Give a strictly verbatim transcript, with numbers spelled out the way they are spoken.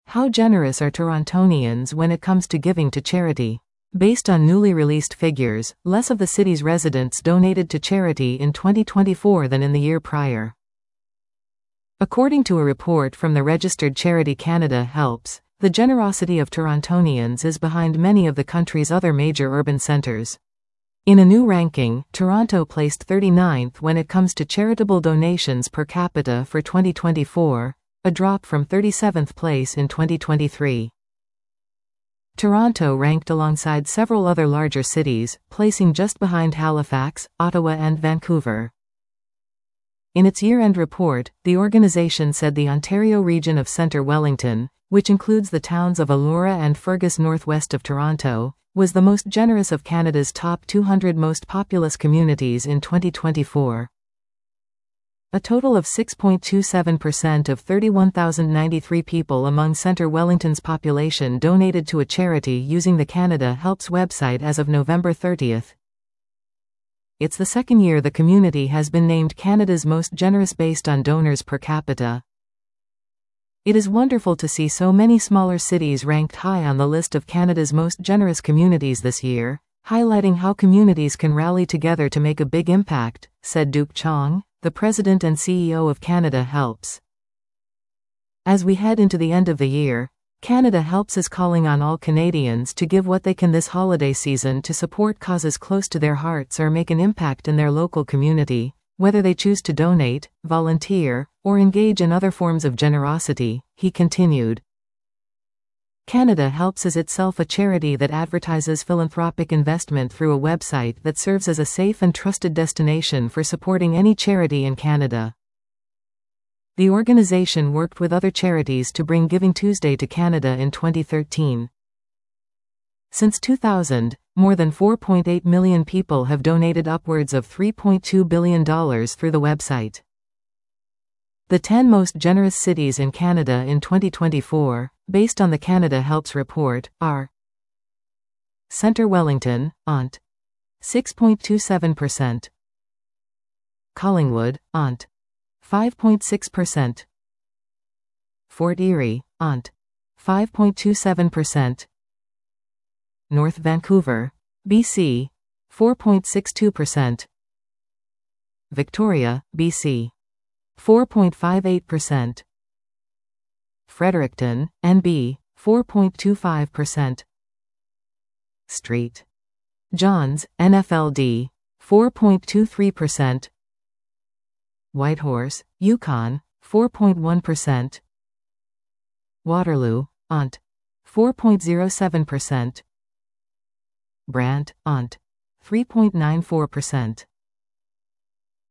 How generous are Torontonians when it comes to giving to charity? Based on newly released figures, less of the city's residents donated to charity in twenty twenty-four than in the year prior. According to a report from the registered charity Canada Helps, the generosity of Torontonians is behind many of the country's other major urban centres. In a new ranking, Toronto placed thirty-ninth when it comes to charitable donations per capita for twenty twenty-four, a drop from thirty-seventh place in twenty twenty-three. Toronto ranked alongside several other larger cities, placing just behind Halifax, Ottawa and Vancouver. In its year-end report, the organization said the Ontario region of Centre Wellington, which includes the towns of Elora and Fergus northwest of Toronto, was the most generous of Canada's top two hundred most populous communities in twenty twenty-four. A total of six point two seven percent of thirty-one thousand ninety-three people among Centre Wellington's population donated to a charity using the Canada Helps website as of November thirtieth. It's the second year the community has been named Canada's most generous based on donors per capita. It is wonderful to see so many smaller cities ranked high on the list of Canada's most generous communities this year, highlighting how communities can rally together to make a big impact, said Duke Chong, the president and C E O of Canada Helps. As we head into the end of the year, Canada Helps is calling on all Canadians to give what they can this holiday season to support causes close to their hearts or make an impact in their local community, whether they choose to donate, volunteer, or engage in other forms of generosity, he continued. Canada Helps is itself a charity that advertises philanthropic investment through a website that serves as a safe and trusted destination for supporting any charity in Canada. The organization worked with other charities to bring Giving Tuesday to Canada in twenty thirteen. Since two thousand, more than four point eight million people have donated upwards of three point two billion dollars through the website. The ten most generous cities in Canada in twenty twenty-four, based on the Canada Helps report, are Centre Wellington, O N T, six point two seven percent. Collingwood, O N T, five point six percent. Fort Erie, O N T, five point two seven percent. North Vancouver, B C, four point six two percent. Victoria, B C, four point five eight percent. Fredericton, N B, four point two five percent. Street Johns, N F L D, four point two three percent. Whitehorse, Yukon, four point one percent. Waterloo, O N T, four point zero seven percent. Brant, O N T, three point nine four percent.